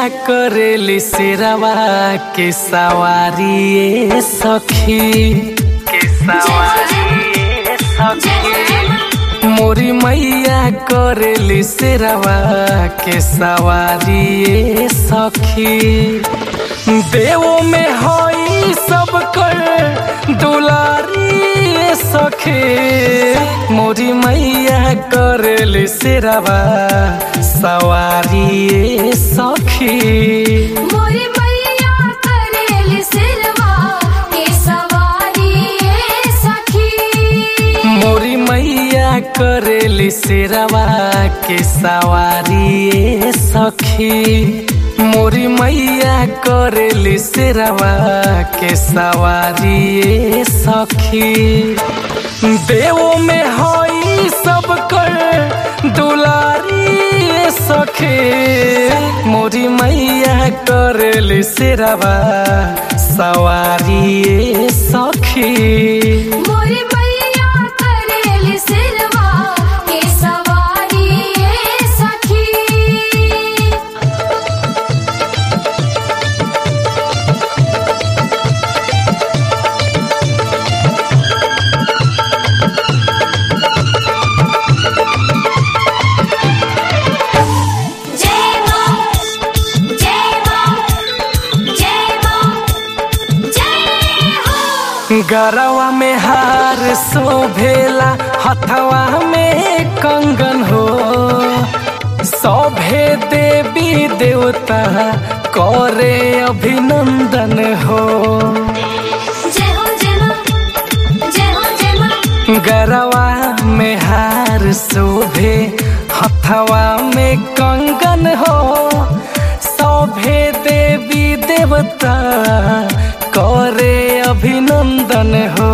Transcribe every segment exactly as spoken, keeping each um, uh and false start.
करेली शेरवा के सवारी ए सखी के सवारी ए सखी। मोरी मैया करेली शेरवा के सवारी ए सखी। देवों में होई सब कर दुलारी ए सखी। मोरी मैया करेली शेरवा सवारी ए सखी। मोरी मैया करेली शेरवा के सवारी ए सखी। मोरी मैया करेली शेरवा के सवारी ए सखी। मोरी मैया करेली शेरवा के सवारी ए सखी। देवों में होई सब कर दुलारी ए सखी। मोरी मैया करेली शेरवा सवारी ए सखी। मोरी मैया करेली शेरवा के सवारी ए सखी। गरवा में हार शोभेला हथवा में कंगन हो। सभे देवी देवता करे अभिनंदन हो। जय हो जय मां, जय हो जय मां। गरवा में हार शोभे हथवा में कंगन हो। सभे देवी देवता करे अभिनंदन हो।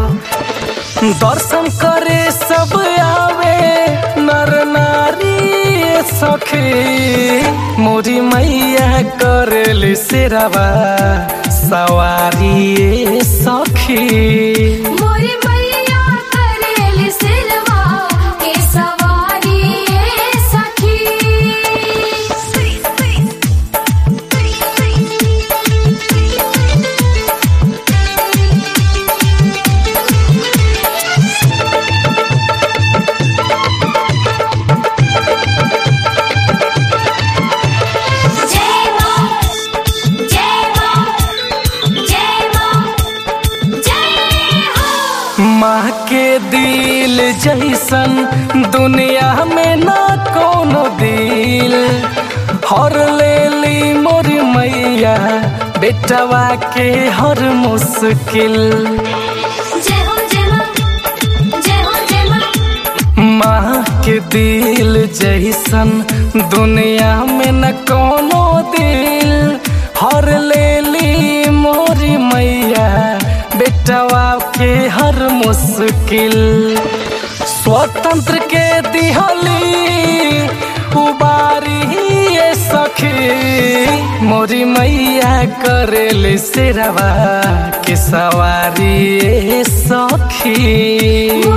दर्शन करे सब आवे नर नारी सखी। मोरी मैया करेली शेरवा सवारी ए सखी। मोरी मैया करेली शेरवा के सवारी ए सखी। माँ के दिल जैसन दुनिया में ना कोनो दिल। हर लेली मोरी मैया बेटवा के हर मुश्किल। जय हो जय मां, जय हो जय मां। माँ के दिल जैसन दुनिया में न कोनो दिल। हर लेली मोरी मैया बेटवा के हर मुश्किल। स्वतंत्र के दिहली उबारी ए सखी। मोरी मैया करेली शेरवा के सवारी ए सखी।